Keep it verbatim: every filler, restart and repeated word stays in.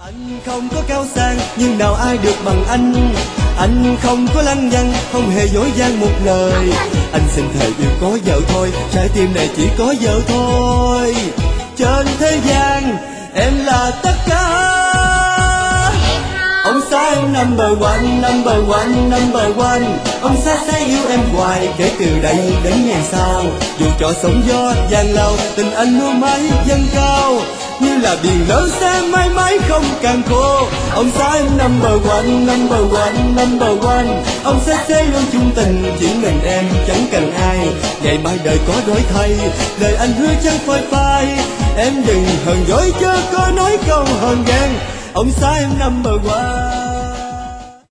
Anh không có cao sang nhưng nào ai được bằng anh. Anh không có lăng nhăng, không hề dối gian một lời. Anh xin thề yêu có vợ thôi, trái tim này chỉ có vợ thôi. Trên thế gian em là tất cả. Ông xã em number one, number one, number one. Ông xã sẽ yêu em hoài kể từ đây đến ngày sau. Dù cho sóng gió giang lao, tình anh luôn mãi dâng cao. Như là biển lớn sẽ mãi mãi không càng khô. Ông xã em number one, number one, number one. Ông sẽ sẽ luôn chung tình, chỉ mình em chẳng cần ai. Ngày mai đời có đổi thay, lời anh hứa chẳng phai phai. Em đừng hờn dỗi chớ có nói câu hờn ghen. Ông xã em number one.